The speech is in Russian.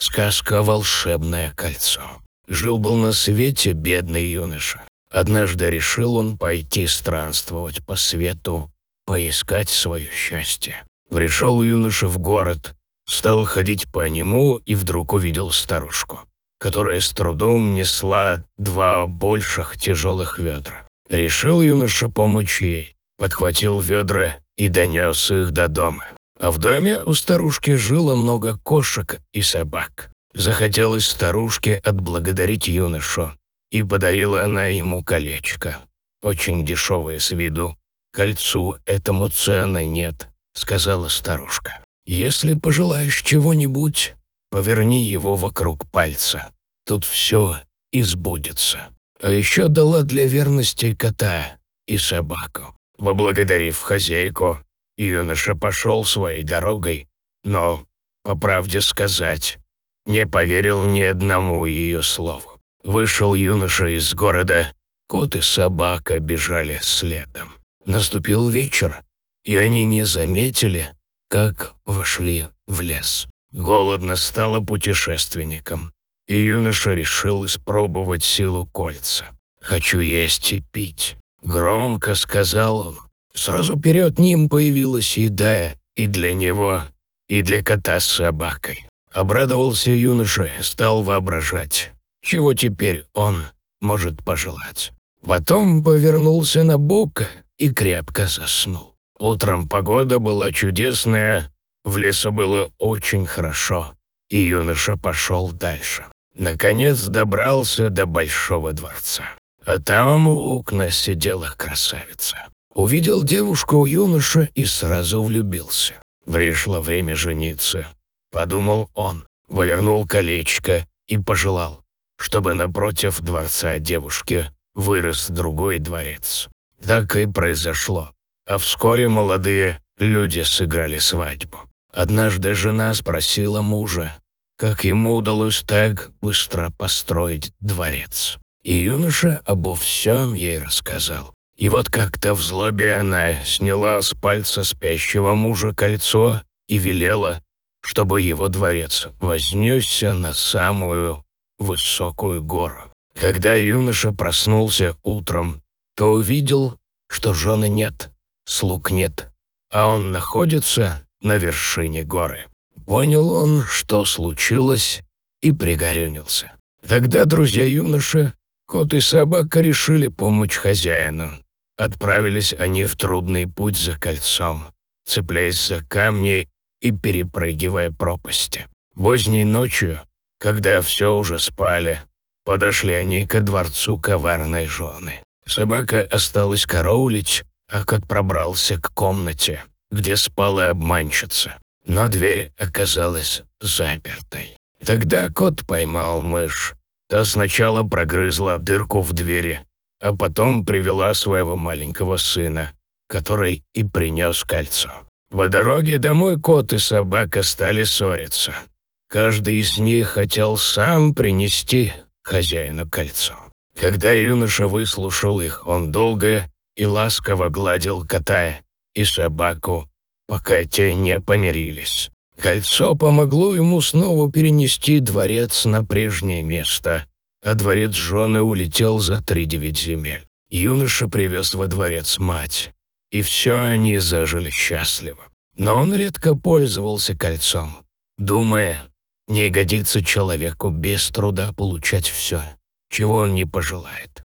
Сказка «Волшебное кольцо». Жил-был на свете бедный юноша. Однажды решил он пойти странствовать по свету, поискать свое счастье. Пришел юноша в город, стал ходить по нему и вдруг увидел старушку, которая с трудом несла 2 больших тяжелых ведра. Решил юноша помочь ей, подхватил ведра и донес их до дома. А в доме у старушки жило много кошек и собак. Захотелось старушке отблагодарить юношу, и подарила она ему колечко. Очень дешевое с виду. «Кольцу этому цены нет», — сказала старушка. «Если пожелаешь чего-нибудь, поверни его вокруг пальца. Тут все избудется». А еще дала для верности кота и собаку. Поблагодарив хозяйку, юноша пошел своей дорогой, но, по правде сказать, не поверил ни одному ее слову. Вышел юноша из города, кот и собака бежали следом. Наступил вечер, и они не заметили, как вошли в лес. Голодно стало путешественникам, и юноша решил испробовать силу кольца. «Хочу есть и пить», — громко сказал он. Сразу перед ним появилась еда и для него, и для кота с собакой. Обрадовался юноша, стал воображать, чего теперь он может пожелать. Потом повернулся на бок и крепко заснул. Утром погода была чудесная, в лесу было очень хорошо, и юноша пошел дальше. Наконец добрался до большого дворца. А там у окна сидела красавица. Увидел девушку у юноши и сразу влюбился. Пришло время жениться, подумал он, повернул колечко и пожелал, чтобы напротив дворца девушки вырос другой дворец. Так и произошло. А вскоре молодые люди сыграли свадьбу. Однажды жена спросила мужа, как ему удалось так быстро построить дворец. И юноша обо всем ей рассказал. И вот как-то в злобе она сняла с пальца спящего мужа кольцо и велела, чтобы его дворец вознесся на самую высокую гору. Когда юноша проснулся утром, то увидел, что жены нет, слуг нет, а он находится на вершине горы. Понял он, что случилось, и пригорюнился. Тогда друзья юноши, кот и собака, решили помочь хозяину. Отправились они в трудный путь за кольцом, цепляясь за камни и перепрыгивая пропасти. Поздней ночью, когда все уже спали, подошли они ко дворцу коварной жены. Собака осталась караулить, а кот пробрался к комнате, где спала обманщица. Но дверь оказалась запертой. Тогда кот поймал мышь. Та сначала прогрызла дырку в двери, а потом привела своего маленького сына, который и принес кольцо. По дороге домой кот и собака стали ссориться. Каждый из них хотел сам принести хозяину кольцо. Когда юноша выслушал их, он долго и ласково гладил кота и собаку, пока те не помирились. Кольцо помогло ему снова перенести дворец на прежнее место, а дворец жены улетел за 3-9 земель. Юноша привез во дворец мать, и все они зажили счастливо. Но он редко пользовался кольцом, думая, не годится человеку без труда получать все, чего он не пожелает.